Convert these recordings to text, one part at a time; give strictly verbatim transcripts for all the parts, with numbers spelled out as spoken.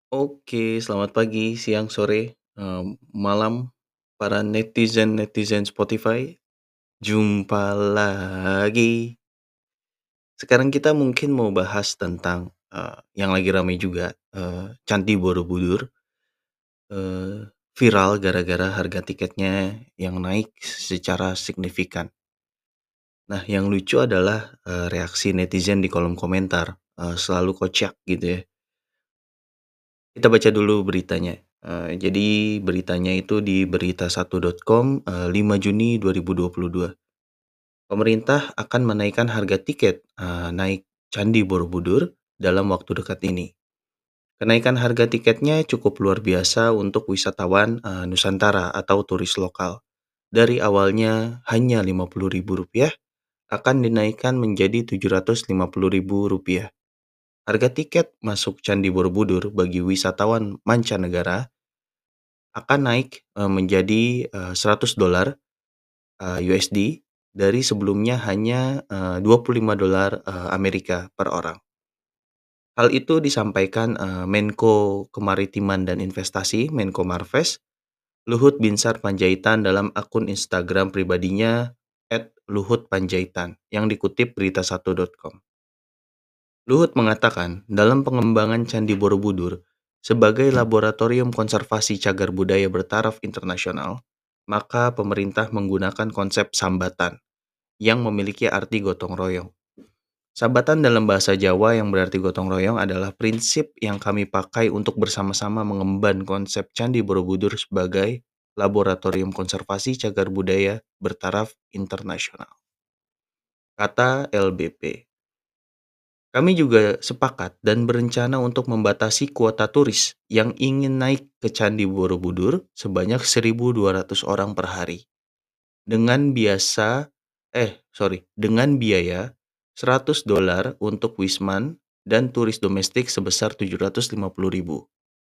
Oke, selamat pagi, siang, sore, eee, malam para netizen-netizen Spotify. Jumpa lagi. Sekarang kita mungkin mau bahas tentang, eee, yang lagi ramai juga, eee, Candi Borobudur. Eee, viral gara-gara harga tiketnya yang naik secara signifikan. Nah, yang lucu adalah, eee, reaksi netizen di kolom komentar, eee, selalu kocak gitu ya. Kita baca dulu beritanya. Eee, jadi beritanya itu di berita satu titik com, eee, lima Juni dua ribu dua puluh dua. Pemerintah akan menaikkan harga tiket, eee, naik Candi Borobudur dalam waktu dekat ini. Kenaikan harga tiketnya cukup luar biasa untuk wisatawan, eee, Nusantara atau turis lokal. Dari awalnya hanya lima puluh ribu rupiah akan dinaikkan menjadi tujuh ratus lima puluh ribu rupiah. Harga tiket masuk Candi Borobudur bagi wisatawan mancanegara akan naik, eee, menjadi, eee, seratus dolar, eee, U S D dari sebelumnya hanya, eee, dua puluh lima dolar, eee, Amerika per orang. Hal itu disampaikan, eee, Menko Kemaritiman dan Investasi, Menko Marves, Luhut Binsar Panjaitan dalam akun Instagram pribadinya et luhut panjaitan yang dikutip berita satu titik com. Luhut mengatakan, dalam pengembangan Candi Borobudur sebagai laboratorium konservasi cagar budaya bertaraf internasional, maka pemerintah menggunakan konsep sambatan yang memiliki arti gotong royong. Sambatan dalam bahasa Jawa yang berarti gotong royong adalah prinsip yang kami pakai untuk bersama-sama mengemban konsep Candi Borobudur sebagai laboratorium konservasi cagar budaya bertaraf internasional, kata L B P. Kami juga sepakat dan berencana untuk membatasi kuota turis yang ingin naik ke Candi Borobudur sebanyak seribu dua ratus orang per hari. Dengan biasa, eh sorry, dengan biaya seratus dolar untuk Wisman dan turis domestik sebesar tujuh ratus lima puluh ribu.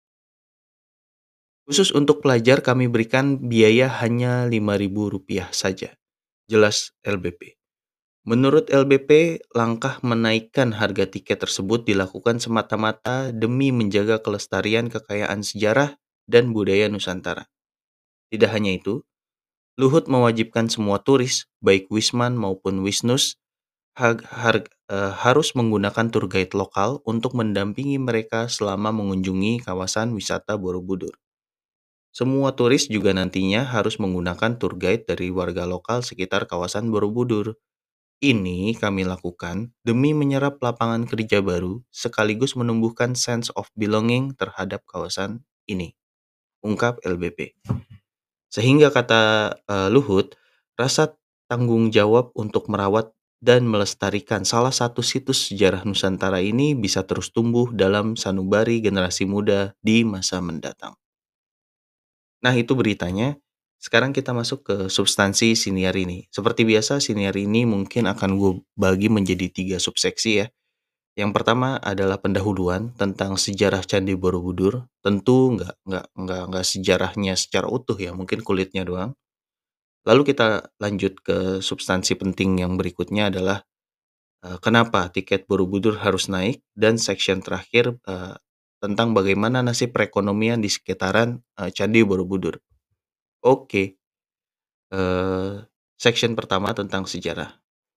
Khusus untuk pelajar kami berikan biaya hanya lima ribu rupiah saja, jelas L B P. Menurut L B P, langkah menaikkan harga tiket tersebut dilakukan semata-mata demi menjaga kelestarian kekayaan sejarah dan budaya Nusantara. Tidak hanya itu, Luhut mewajibkan semua turis, baik Wisman maupun Wisnus, ha- har- eh, harus menggunakan tour guide lokal untuk mendampingi mereka selama mengunjungi kawasan wisata Borobudur. Semua turis juga nantinya harus menggunakan tour guide dari warga lokal sekitar kawasan Borobudur. Ini kami lakukan demi menyerap lapangan kerja baru sekaligus menumbuhkan sense of belonging terhadap kawasan ini, ungkap L B P. Sehingga kata eh, Luhut, rasa tanggung jawab untuk merawat dan melestarikan salah satu situs sejarah Nusantara ini bisa terus tumbuh dalam sanubari generasi muda di masa mendatang. Nah, itu beritanya. Sekarang kita masuk ke substansi siniar ini. Seperti biasa, siniar ini mungkin akan gue bagi menjadi tiga subseksi ya. Yang pertama adalah pendahuluan tentang sejarah Candi Borobudur. Tentu nggak nggak nggak nggak sejarahnya secara utuh ya, mungkin kulitnya doang. Lalu kita lanjut ke substansi penting yang berikutnya adalah eh, kenapa tiket Borobudur harus naik, dan section terakhir eh, tentang bagaimana nasib perekonomian di sekitaran eh, Candi Borobudur. Oke. Eee, section pertama tentang sejarah.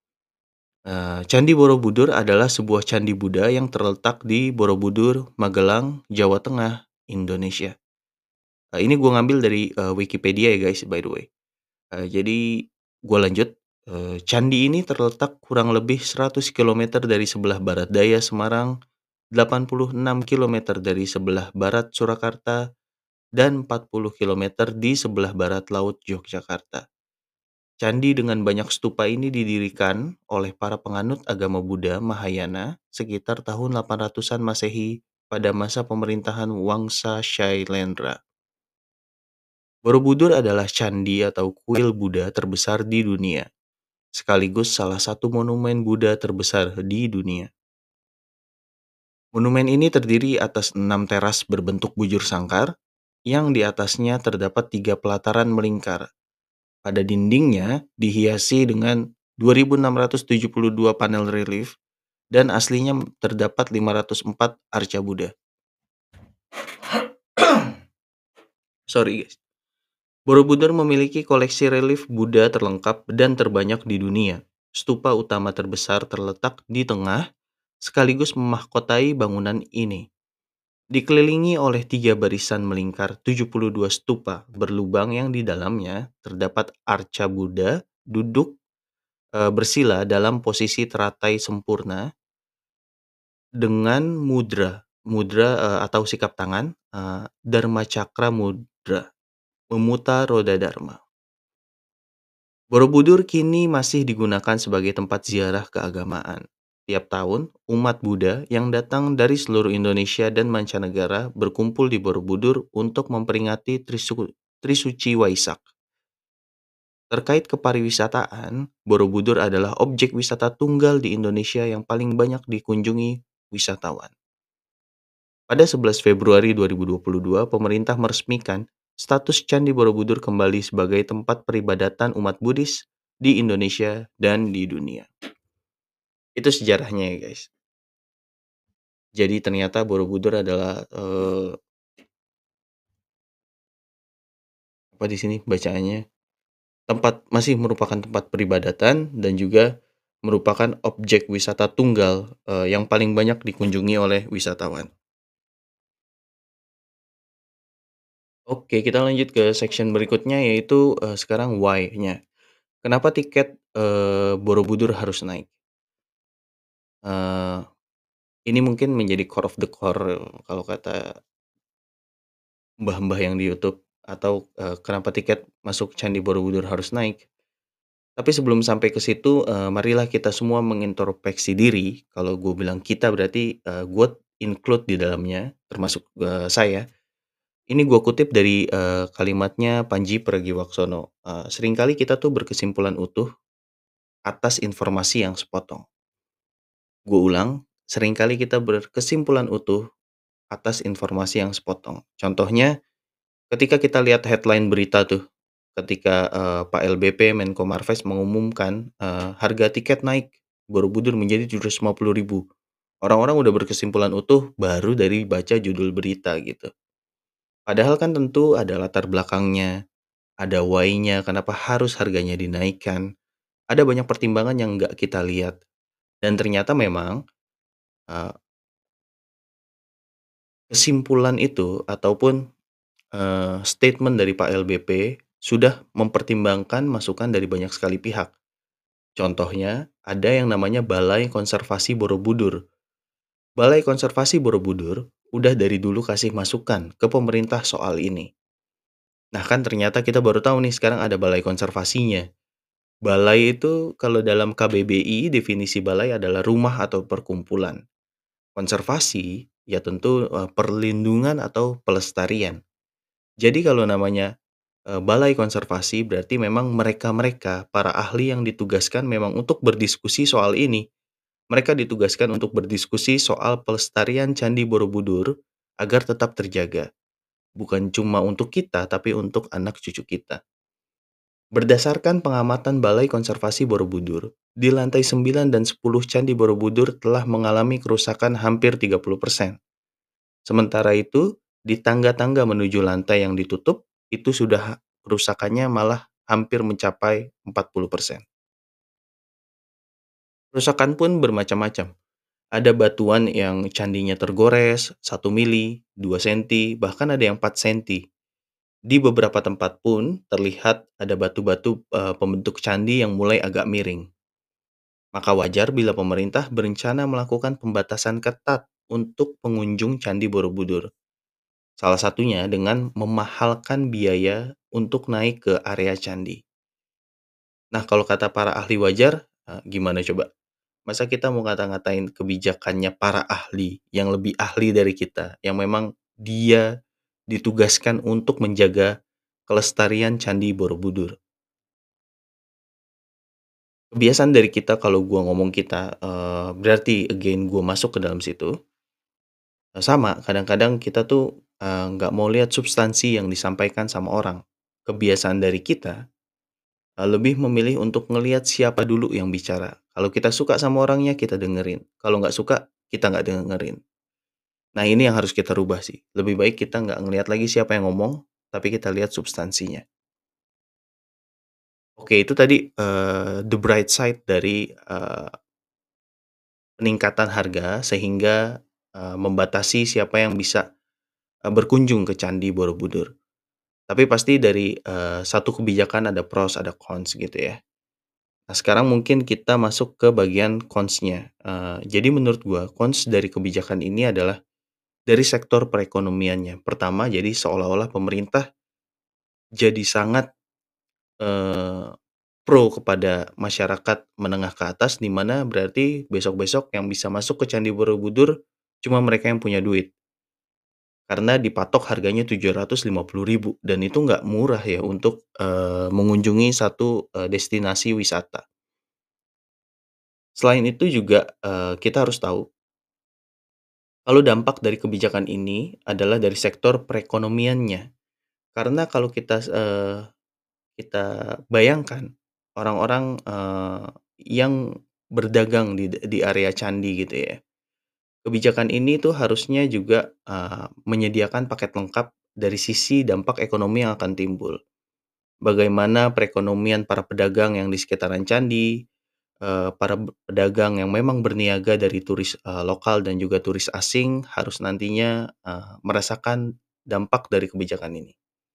Eee, Candi Borobudur adalah sebuah candi Buddha yang terletak di Borobudur, Magelang, Jawa Tengah, Indonesia. Eee, ini gue ngambil dari, eee, Wikipedia ya guys, by the way. Eee, jadi gue lanjut, eee, candi ini terletak kurang lebih seratus kilometer dari sebelah barat daya Semarang, delapan puluh enam kilometer dari sebelah barat Surakarta, dan empat puluh kilometer di sebelah barat laut Yogyakarta. Candi dengan banyak stupa ini didirikan oleh para penganut agama Buddha Mahayana sekitar tahun delapan ratusan Masehi pada masa pemerintahan Wangsa Shailendra. Borobudur adalah candi atau kuil Buddha terbesar di dunia, sekaligus salah satu monumen Buddha terbesar di dunia. Monumen ini terdiri atas enam teras berbentuk bujur sangkar, yang di atasnya terdapat tiga pelataran melingkar. Pada dindingnya dihiasi dengan dua ribu enam ratus tujuh puluh dua panel relief dan aslinya terdapat lima ratus empat arca Buddha. Sorry guys. Borobudur memiliki koleksi relief Buddha terlengkap dan terbanyak di dunia. Stupa utama terbesar terletak di tengah, sekaligus memahkotai bangunan ini. Dikelilingi oleh tiga barisan melingkar tujuh puluh dua stupa berlubang yang di dalamnya terdapat arca Buddha duduk eh, bersila dalam posisi teratai sempurna dengan mudra, mudra eh, atau sikap tangan, eh, Dharma Cakra Mudra, memutar roda Dharma. Borobudur kini masih digunakan sebagai tempat ziarah keagamaan. Tiap tahun, umat Buddha yang datang dari seluruh Indonesia dan mancanegara berkumpul di Borobudur untuk memperingati Trisu- Trisuci Waisak. Terkait kepariwisataan, Borobudur adalah objek wisata tunggal di Indonesia yang paling banyak dikunjungi wisatawan. Pada sebelas Februari dua ribu dua puluh dua, pemerintah meresmikan status Candi Borobudur kembali sebagai tempat peribadatan umat Buddhis di Indonesia dan di dunia. Itu sejarahnya ya guys. Jadi ternyata Borobudur adalah eh, apa di sini bacaannya tempat masih merupakan tempat peribadatan dan juga merupakan objek wisata tunggal eh, yang paling banyak dikunjungi oleh wisatawan. Oke, kita lanjut ke section berikutnya yaitu eh, sekarang why-nya. Kenapa tiket eh, Borobudur harus naik? Eh, ini mungkin menjadi core of the core kalau kata mbah-mbah yang di YouTube atau eh, kenapa tiket masuk Candi Borobudur harus naik. Tapi sebelum sampai ke situ, eh, marilah kita semua mengintrospeksi diri. Kalau gue bilang kita berarti eh, gue include di dalamnya, termasuk eh, saya. Ini gue kutip dari eh, kalimatnya Panji Pragiwaksono. Eh, seringkali kita tuh berkesimpulan utuh atas informasi yang sepotong. Gue ulang, seringkali kita berkesimpulan utuh atas informasi yang sepotong. Contohnya, ketika kita lihat headline berita tuh, ketika eh, Pak L B P Menko Marves mengumumkan eh, harga tiket naik Borobudur menjadi tujuh ratus lima puluh ribu. Orang-orang udah berkesimpulan utuh baru dari baca judul berita gitu. Padahal kan tentu ada latar belakangnya, ada why-nya, kenapa harus harganya dinaikkan. Ada banyak pertimbangan yang nggak kita lihat. Dan ternyata memang eh, kesimpulan itu ataupun eh, statement dari Pak L B P sudah mempertimbangkan masukan dari banyak sekali pihak. Contohnya, ada yang namanya Balai Konservasi Borobudur. Balai Konservasi Borobudur udah dari dulu kasih masukan ke pemerintah soal ini. Nah kan ternyata kita baru tahu nih sekarang ada balai konservasinya. Balai itu kalau dalam K B B I definisi balai adalah rumah atau perkumpulan. Konservasi ya tentu eh, perlindungan atau pelestarian. Jadi kalau namanya eh, balai konservasi berarti memang mereka-mereka para ahli yang ditugaskan memang untuk berdiskusi soal ini. Mereka ditugaskan untuk berdiskusi soal pelestarian Candi Borobudur agar tetap terjaga. Bukan cuma untuk kita, tapi untuk anak cucu kita. Berdasarkan pengamatan Balai Konservasi Borobudur, di lantai sembilan dan sepuluh Candi Borobudur telah mengalami kerusakan hampir tiga puluh persen. Sementara itu, di tangga-tangga menuju lantai yang ditutup, itu sudah kerusakannya malah hampir mencapai empat puluh persen. Kerusakan pun bermacam-macam. Ada batuan yang candinya tergores, satu mili, dua senti, bahkan ada yang empat senti. Di beberapa tempat pun terlihat ada batu-batu eh, pembentuk candi yang mulai agak miring. Maka wajar bila pemerintah berencana melakukan pembatasan ketat untuk pengunjung Candi Borobudur. Salah satunya dengan memahalkan biaya untuk naik ke area candi. Nah, kalau kata para ahli wajar, eh, gimana coba? Masa kita mau ngata-ngatain kebijakannya para ahli yang lebih ahli dari kita, yang memang dia ditugaskan untuk menjaga kelestarian Candi Borobudur. Kebiasaan dari kita kalau gua ngomong kita, eee, berarti again gua masuk ke dalam situ, eee, sama kadang-kadang kita tuh, eee, nggak mau lihat substansi yang disampaikan sama orang. Kebiasaan dari kita, eee, lebih memilih untuk ngelihat siapa dulu yang bicara. Kalau kita suka sama orangnya, kita dengerin. Kalau nggak suka, kita nggak dengerin. Nah ini yang harus kita rubah sih. Lebih baik kita nggak ngelihat lagi siapa yang ngomong, tapi kita lihat substansinya. Oke, itu tadi, eee, the bright side dari, eee, peningkatan harga sehingga, eee, membatasi siapa yang bisa, eee, berkunjung ke Candi Borobudur. Tapi pasti dari, eee, satu kebijakan ada pros, ada cons gitu ya. Nah, sekarang mungkin kita masuk ke bagian cons-nya. Eee, jadi menurut gua cons dari kebijakan ini adalah dari sektor perekonomiannya. Pertama, jadi seolah-olah pemerintah jadi sangat, eee, pro kepada masyarakat menengah ke atas, di mana berarti besok-besok yang bisa masuk ke Candi Borobudur cuma mereka yang punya duit. Karena dipatok harganya tujuh ratus lima puluh ribu dan itu nggak murah ya untuk, eee, mengunjungi satu, eee, destinasi wisata. Selain itu juga, eee, kita harus tahu kalau dampak dari kebijakan ini adalah dari sektor perekonomiannya. Karena kalau kita eee, kita bayangkan orang-orang, eee, yang berdagang di di area candi gitu ya. Kebijakan ini tuh harusnya juga, eee, menyediakan paket lengkap dari sisi dampak ekonomi yang akan timbul. Bagaimana perekonomian para pedagang yang di sekitaran candi, eee, para be pedagang yang memang berniaga dari turis, eee, lokal dan juga turis asing harus nantinya, eee, merasakan dampak dari kebijakan ini.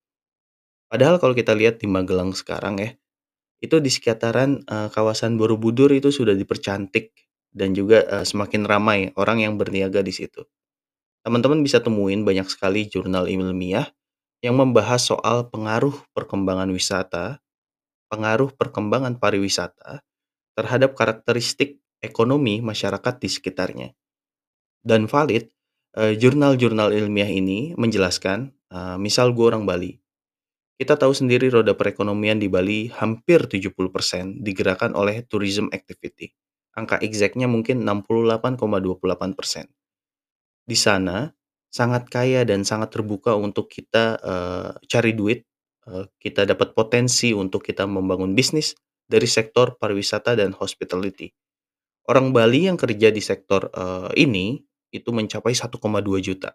Padahal kalau kita lihat di Magelang sekarang ya, itu di sekitaran, eee, kawasan Borobudur itu sudah dipercantik dan juga, eee, semakin ramai orang yang berniaga di situ. Teman-teman bisa temuin banyak sekali jurnal ilmiah yang membahas soal pengaruh perkembangan wisata, pengaruh perkembangan pariwisata terhadap karakteristik ekonomi masyarakat di sekitarnya. Dan valid, eee, jurnal-jurnal ilmiah ini menjelaskan, eee, misal gue orang Bali, kita tahu sendiri roda perekonomian di Bali hampir tujuh puluh persen digerakkan oleh tourism activity. Angka exact-nya mungkin enam puluh delapan koma dua delapan persen. Di sana sangat kaya dan sangat terbuka untuk kita, eee, cari duit, eee, kita dapat potensi untuk kita membangun bisnis dari sektor pariwisata dan hospitality. Orang Bali yang kerja di sektor, eee, ini, itu mencapai satu koma dua juta.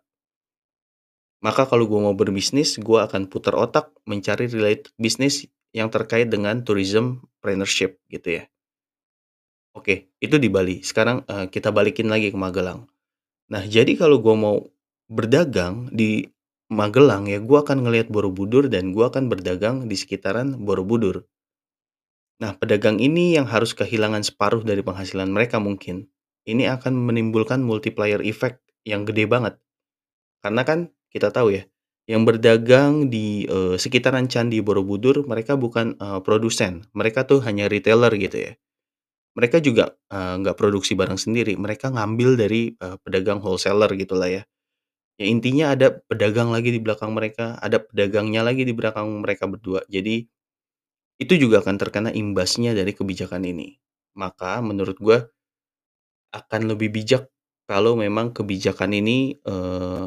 Maka kalau gue mau berbisnis, gue akan putar otak mencari relate bisnis yang terkait dengan tourism-preneurship gitu ya. Oke, itu di Bali. Sekarang, eee, kita balikin lagi ke Magelang. Nah, jadi kalau gue mau berdagang di Magelang ya gue akan ngelihat Borobudur dan gue akan berdagang di sekitaran Borobudur. Nah, pedagang ini yang harus kehilangan separuh dari penghasilan mereka mungkin. Ini akan menimbulkan multiplier effect yang gede banget. Karena kan kita tahu ya, yang berdagang di, eee, sekitaran Candi Borobudur mereka bukan, eee, produsen, mereka tuh hanya retailer gitu ya. Mereka juga, eee, nggak produksi barang sendiri, mereka ngambil dari, eee, pedagang wholesaler gitulah ya. Ya intinya ada pedagang lagi di belakang mereka, ada pedagangnya lagi di belakang mereka berdua. Jadi, itu juga akan terkena imbasnya dari kebijakan ini. Maka menurut gua akan lebih bijak kalau memang kebijakan ini, eee,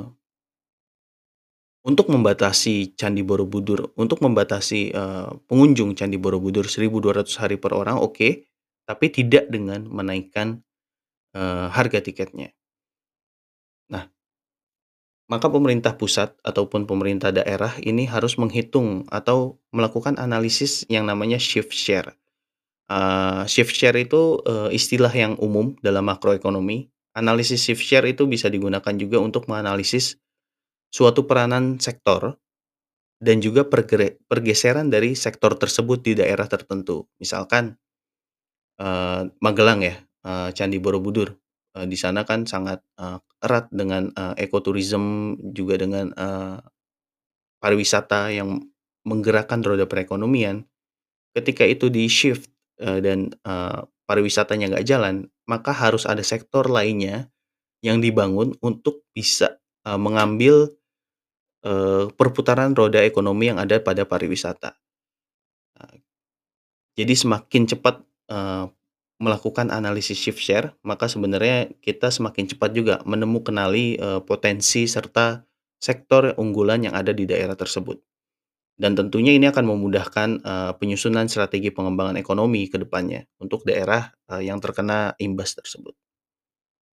untuk membatasi Candi Borobudur, untuk membatasi, eee, pengunjung Candi Borobudur seribu dua ratus hari per orang oke, tapi tidak dengan menaikkan, eee, harga tiketnya. Nah, maka pemerintah pusat ataupun pemerintah daerah ini harus menghitung atau melakukan analisis yang namanya shift share. Eee, shift share itu, eee, istilah yang umum dalam makroekonomi. Analisis shift share itu bisa digunakan juga untuk menganalisis suatu peranan sektor dan juga pergere pergeseran dari sektor tersebut di daerah tertentu. Misalkan, eee, Magelang ya, eee, Candi Borobudur, eee, di sana kan sangat, eee, erat dengan, eee, ekoturism juga dengan, eee, pariwisata yang menggerakkan roda perekonomian. Ketika itu di-shift, eee, dan, eee, pariwisatanya nggak jalan, maka harus ada sektor lainnya yang dibangun untuk bisa, eee, mengambil, eee, perputaran roda ekonomi yang ada pada pariwisata. Eee, jadi semakin cepat, eee, melakukan analisis shift share, maka sebenarnya kita semakin cepat juga menemu kenali, eee, potensi serta sektor unggulan yang ada di daerah tersebut. Dan tentunya ini akan memudahkan, eee, penyusunan strategi pengembangan ekonomi ke depannya untuk daerah, eee, yang terkena imbas tersebut.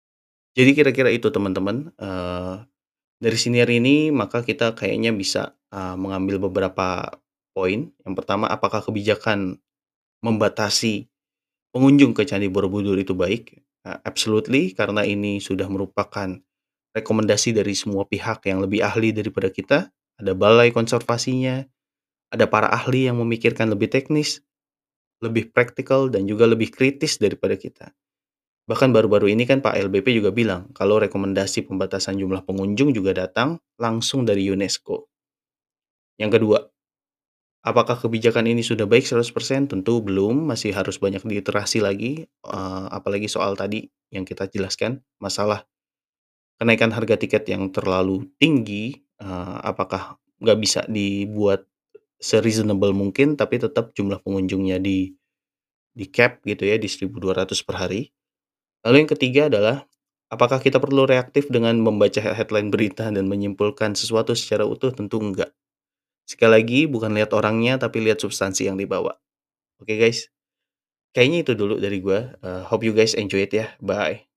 Jadi kira-kira itu teman-teman, eee, dari siniar ini maka kita kayaknya bisa eee, mengambil beberapa poin. Yang pertama, apakah kebijakan membatasi pengunjung ke Candi Borobudur itu baik? Eee, absolutely, karena ini sudah merupakan rekomendasi dari semua pihak yang lebih ahli daripada kita. Ada balai konservasinya, ada para ahli yang memikirkan lebih teknis, lebih praktikal, dan juga lebih kritis daripada kita. Bahkan baru-baru ini kan Pak L B P juga bilang kalau rekomendasi pembatasan jumlah pengunjung juga datang langsung dari UNESCO. Yang kedua, apakah kebijakan ini sudah baik seratus persen? Tentu belum, masih harus banyak diiterasi lagi, eee, apalagi soal tadi yang kita jelaskan, masalah kenaikan harga tiket yang terlalu tinggi, eee, apakah nggak bisa dibuat se-reasonable mungkin, tapi tetap jumlah pengunjungnya di di-cap gitu ya, di seribu dua ratus per hari. Lalu yang ketiga adalah, apakah kita perlu reaktif dengan membaca he headline berita dan menyimpulkan sesuatu secara utuh? Tentu enggak. Sekali lagi, bukan lihat orangnya, tapi lihat substansi yang dibawa. Oke guys, kayaknya itu dulu dari gua, eee, hope you guys enjoy it ya, bye.